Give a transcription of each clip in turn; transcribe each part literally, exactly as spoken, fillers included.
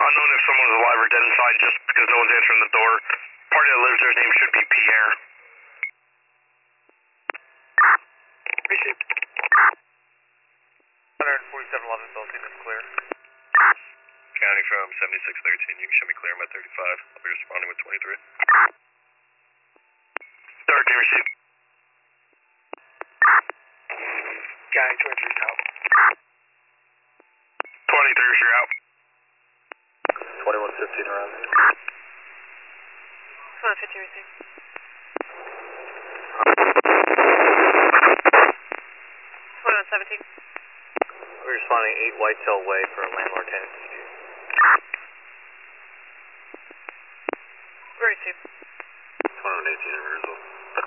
unknown if someone's alive or dead inside just because no one's answering the door. Party that lives there's name should be Pierre. Received. one forty-seven eleven, Belton is clear. County from seventy-six thirteen, you can show me clear, I'm at thirty-five. I'll be responding with twenty-three. thirteen received. County twenty-three's out. twenty-three, you're out. twenty-one fifteen around. twenty-one fifteen received. twenty-one seventeen. We're responding eight Whitetail Way for a landlord tenant dispute. Received. twenty-one eighteen in Rizal.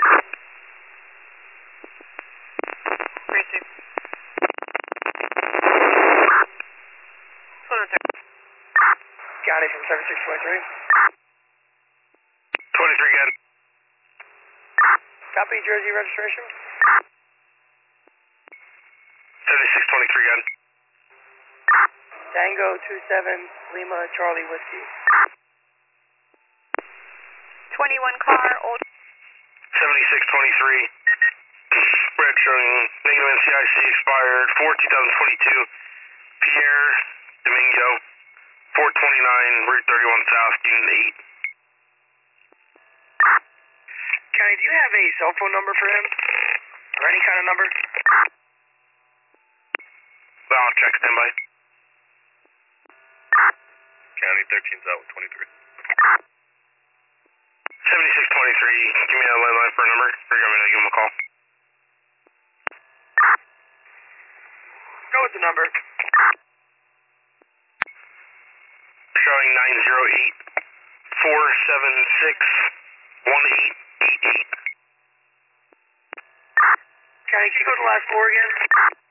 Received. twenty-one thirty. County from seventy-six twenty-three. twenty-three, good. Copy Jersey registration. seventy-six twenty-three, good. Tango two seven Lima Charlie Whiskey. twenty-one car, old. seventy-six twenty-three. Red showing negative N C I C expired four two thousand twenty-two. Pierre Domingo. four twenty-nine Route thirty-one South, Unit eight. County, do you have a cell phone number for him? Or any kind of number? Well, I'll check standby. County thirteen's out with twenty-three. seventy-six twenty-three, give me a landline for a number. Or you want me to give him a call? Go with the number. Showing nine zero eight four seven six one eight eight eight. County, can you go to the last four again?